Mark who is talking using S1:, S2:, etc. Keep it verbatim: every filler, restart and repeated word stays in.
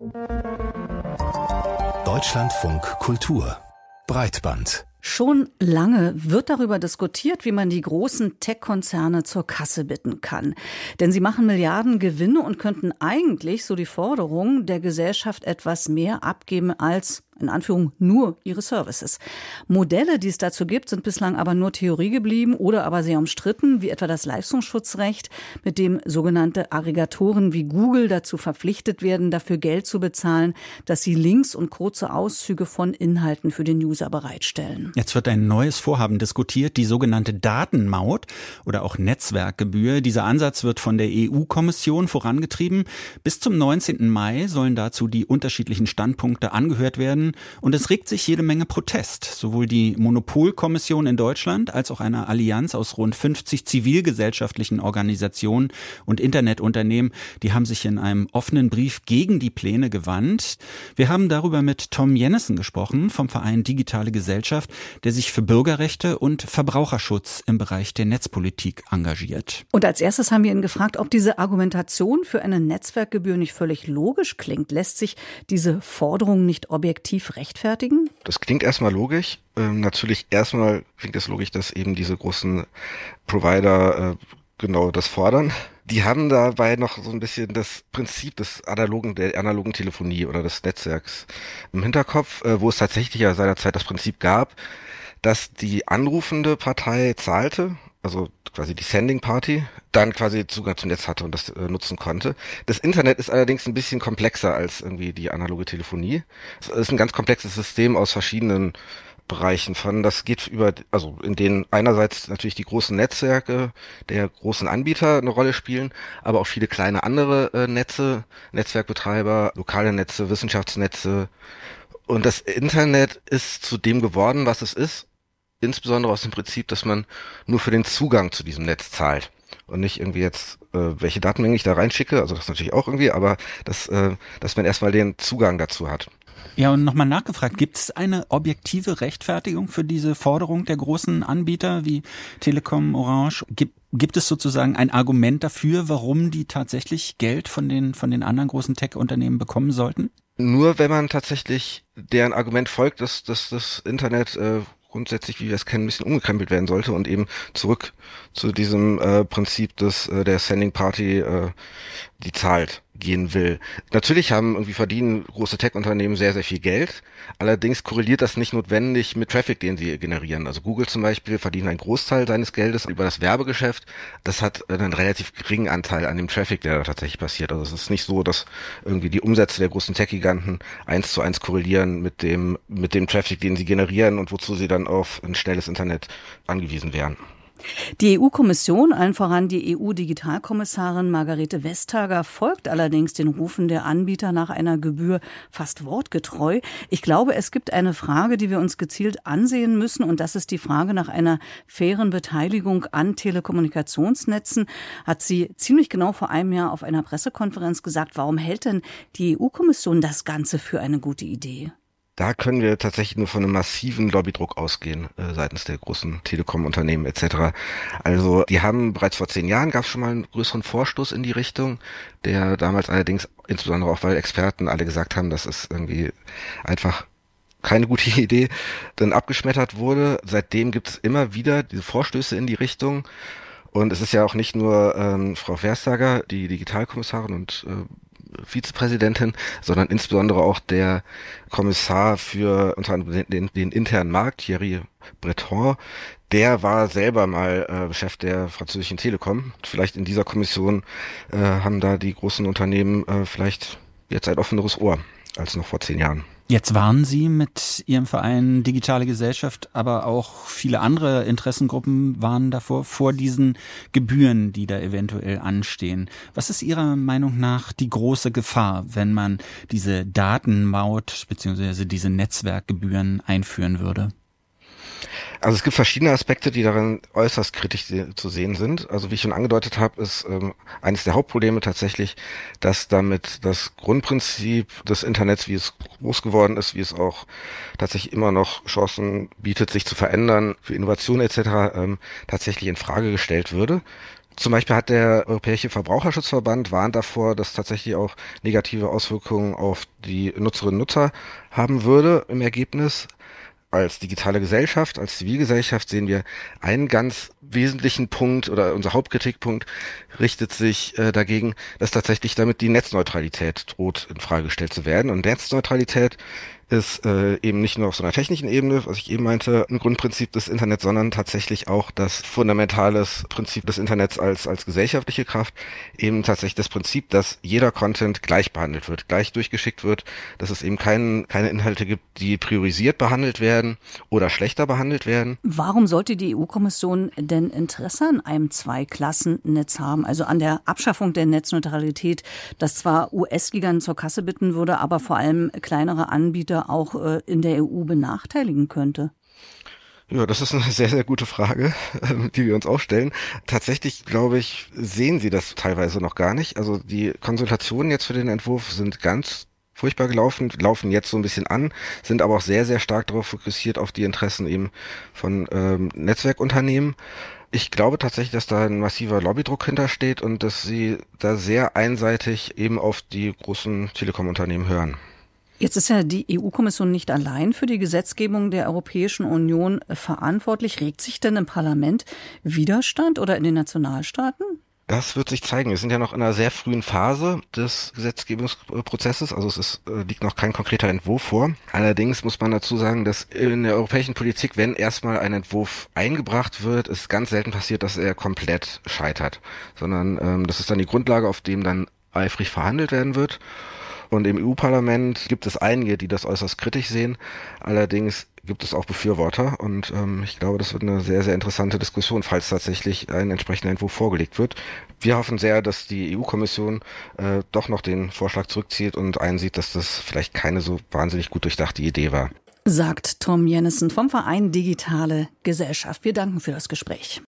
S1: Deutschlandfunk Kultur Breitband.
S2: Schon lange wird darüber diskutiert, wie man die großen Tech-Konzerne zur Kasse bitten kann. Denn sie machen Milliarden Gewinne und könnten eigentlich, so die Forderung, der Gesellschaft etwas mehr abgeben als, in Anführung, nur ihre Services. Modelle, die es dazu gibt, sind bislang aber nur Theorie geblieben oder aber sehr umstritten, wie etwa das Leistungsschutzrecht, mit dem sogenannte Aggregatoren wie Google dazu verpflichtet werden, dafür Geld zu bezahlen, dass sie Links und kurze Auszüge von Inhalten für den User bereitstellen.
S3: Jetzt wird ein neues Vorhaben diskutiert, die sogenannte Datenmaut oder auch Netzwerkgebühr. Dieser Ansatz wird von der E U-Kommission vorangetrieben. Bis zum neunzehnten Mai sollen dazu die unterschiedlichen Standpunkte angehört werden. Und es regt sich jede Menge Protest. Sowohl die Monopolkommission in Deutschland als auch eine Allianz aus rund fünfzig zivilgesellschaftlichen Organisationen und Internetunternehmen, die haben sich in einem offenen Brief gegen die Pläne gewandt. Wir haben darüber mit Tom Jennessen gesprochen vom Verein Digitale Gesellschaft, der sich für Bürgerrechte und Verbraucherschutz im Bereich der Netzpolitik engagiert.
S2: Und als erstes haben wir ihn gefragt, ob diese Argumentation für eine Netzwerkgebühr nicht völlig logisch klingt. Lässt sich diese Forderung nicht objektiv rechtfertigen?
S4: Das klingt erstmal logisch. Ähm, natürlich erstmal klingt es logisch, dass eben diese großen Provider äh, genau das fordern. Die haben dabei noch so ein bisschen das Prinzip des analogen, der analogen Telefonie oder des Netzwerks im Hinterkopf, äh, wo es tatsächlich ja seinerzeit das Prinzip gab, dass die anrufende Partei zahlte, also quasi die Sending Party, dann quasi Zugang zum Netz hatte und das äh, nutzen konnte. Das Internet ist allerdings ein bisschen komplexer als irgendwie die analoge Telefonie. Es ist ein ganz komplexes System aus verschiedenen Bereichen von, das geht über, also in denen einerseits natürlich die großen Netzwerke der großen Anbieter eine Rolle spielen, aber auch viele kleine andere äh, Netze, Netzwerkbetreiber, lokale Netze, Wissenschaftsnetze. Und das Internet ist zu dem geworden, was es ist, insbesondere aus dem Prinzip, dass man nur für den Zugang zu diesem Netz zahlt und nicht irgendwie jetzt, äh, welche Datenmengen ich da reinschicke, also das natürlich auch irgendwie, aber dass, äh, dass man erstmal den Zugang dazu hat.
S3: Ja, und nochmal nachgefragt, gibt es eine objektive Rechtfertigung für diese Forderung der großen Anbieter wie Telekom, Orange? Gibt, gibt es sozusagen ein Argument dafür, warum die tatsächlich Geld von den, von den anderen großen Tech-Unternehmen bekommen sollten?
S4: Nur wenn man tatsächlich deren Argument folgt, dass, dass das Internet äh, grundsätzlich, wie wir es kennen, ein bisschen umgekrempelt werden sollte und eben zurück zu diesem äh, Prinzip des äh, der Sending Party, äh, die zahlt, gehen will. Natürlich haben irgendwie verdienen große Tech-Unternehmen sehr, sehr viel Geld. Allerdings korreliert das nicht notwendig mit Traffic, den sie generieren. Also Google zum Beispiel verdient einen Großteil seines Geldes über das Werbegeschäft. Das hat einen relativ geringen Anteil an dem Traffic, der da tatsächlich passiert. Also es ist nicht so, dass irgendwie die Umsätze der großen Tech-Giganten eins zu eins korrelieren mit dem, mit dem Traffic, den sie generieren und wozu sie dann auf ein schnelles Internet angewiesen wären.
S2: Die E U-Kommission, allen voran die E U-Digitalkommissarin Margrethe Vestager, folgt allerdings den Rufen der Anbieter nach einer Gebühr fast wortgetreu. Ich glaube, es gibt eine Frage, die wir uns gezielt ansehen müssen, und das ist die Frage nach einer fairen Beteiligung an Telekommunikationsnetzen. Hat sie ziemlich genau vor einem Jahr auf einer Pressekonferenz gesagt. Warum hält denn die E U-Kommission das Ganze für eine gute Idee?
S4: Da können wir tatsächlich nur von einem massiven Lobbydruck ausgehen, äh, seitens der großen Telekom-Unternehmen et cetera. Also die haben bereits vor zehn Jahren, gab es schon mal einen größeren Vorstoß in die Richtung, der damals allerdings, insbesondere auch weil Experten alle gesagt haben, das ist irgendwie einfach keine gute Idee, dann abgeschmettert wurde. Seitdem gibt es immer wieder diese Vorstöße in die Richtung. Und es ist ja auch nicht nur ähm, Frau Vestager, die Digitalkommissarin und äh, Vizepräsidentin, sondern insbesondere auch der Kommissar für unter anderem den, den, den internen Markt, Thierry Breton, der war selber mal äh, Chef der französischen Telekom. Vielleicht in dieser Kommission äh, haben da die großen Unternehmen äh, vielleicht jetzt ein offeneres Ohr als noch vor zehn Jahren.
S3: Jetzt warnen Sie mit Ihrem Verein Digitale Gesellschaft, aber auch viele andere Interessengruppen warnen davor, vor diesen Gebühren, die da eventuell anstehen. Was ist Ihrer Meinung nach die große Gefahr, wenn man diese Datenmaut bzw. diese Netzwerkgebühren einführen würde?
S4: Also es gibt verschiedene Aspekte, die darin äußerst kritisch zu sehen sind. Also wie ich schon angedeutet habe, ist ähm, eines der Hauptprobleme tatsächlich, dass damit das Grundprinzip des Internets, wie es groß geworden ist, wie es auch tatsächlich immer noch Chancen bietet, sich zu verändern, für Innovation et cetera, ähm, tatsächlich in Frage gestellt würde. Zum Beispiel hat der Europäische Verbraucherschutzverband warnt davor, dass tatsächlich auch negative Auswirkungen auf die Nutzerinnen und Nutzer haben würde im Ergebnis. Als digitale Gesellschaft, als Zivilgesellschaft sehen wir einen ganz wesentlichen Punkt oder unser Hauptkritikpunkt richtet sich äh, dagegen, dass tatsächlich damit die Netzneutralität droht, in Frage gestellt zu werden. Und Netzneutralität ist äh, eben nicht nur auf so einer technischen Ebene, was ich eben meinte, ein Grundprinzip des Internets, sondern tatsächlich auch das fundamentales Prinzip des Internets als als gesellschaftliche Kraft, eben tatsächlich das Prinzip, dass jeder Content gleich behandelt wird, gleich durchgeschickt wird, dass es eben kein, keine Inhalte gibt, die priorisiert behandelt werden oder schlechter behandelt werden.
S2: Warum sollte die E U-Kommission denn Interesse an einem Zweiklassennetz haben, also an der Abschaffung der Netzneutralität, das zwar U S-Giganten zur Kasse bitten würde, aber vor allem kleinere Anbieter auch in der E U benachteiligen könnte?
S4: Ja, das ist eine sehr, sehr gute Frage, die wir uns auch stellen. Tatsächlich, glaube ich, sehen Sie das teilweise noch gar nicht. Also die Konsultationen jetzt für den Entwurf sind ganz furchtbar gelaufen, laufen jetzt so ein bisschen an, sind aber auch sehr, sehr stark darauf fokussiert, auf die Interessen eben von ähm, Netzwerkunternehmen. Ich glaube tatsächlich, dass da ein massiver Lobbydruck hintersteht und dass sie da sehr einseitig eben auf die großen Telekom-Unternehmen hören.
S2: Jetzt ist ja die E U-Kommission nicht allein für die Gesetzgebung der Europäischen Union verantwortlich. Regt sich denn im Parlament Widerstand oder in den Nationalstaaten?
S4: Das wird sich zeigen. Wir sind ja noch in einer sehr frühen Phase des Gesetzgebungsprozesses, also es ist, liegt noch kein konkreter Entwurf vor. Allerdings muss man dazu sagen, dass in der europäischen Politik, wenn erstmal ein Entwurf eingebracht wird, ist ganz selten passiert, dass er komplett scheitert, sondern ähm, das ist dann die Grundlage, auf dem dann eifrig verhandelt werden wird. Und im E U-Parlament gibt es einige, die das äußerst kritisch sehen. Allerdings gibt es auch Befürworter. Und ähm, ich glaube, das wird eine sehr, sehr interessante Diskussion, falls tatsächlich ein entsprechender Entwurf vorgelegt wird. Wir hoffen sehr, dass die E U-Kommission äh, doch noch den Vorschlag zurückzieht und einsieht, dass das vielleicht keine so wahnsinnig gut durchdachte Idee war.
S2: Sagt Tom Jennissen vom Verein Digitale Gesellschaft. Wir danken für das Gespräch.